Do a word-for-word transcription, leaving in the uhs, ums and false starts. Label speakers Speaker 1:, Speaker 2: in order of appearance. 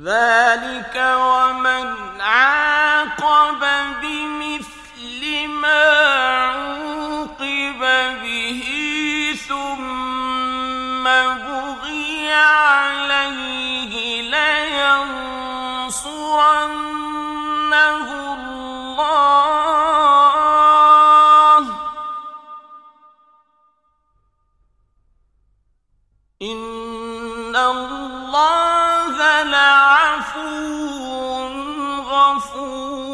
Speaker 1: ذلك ومن عاقب بمثل ما عوقب به ثم بغي عليه لينصرنه الله إن الله لعفو غفور.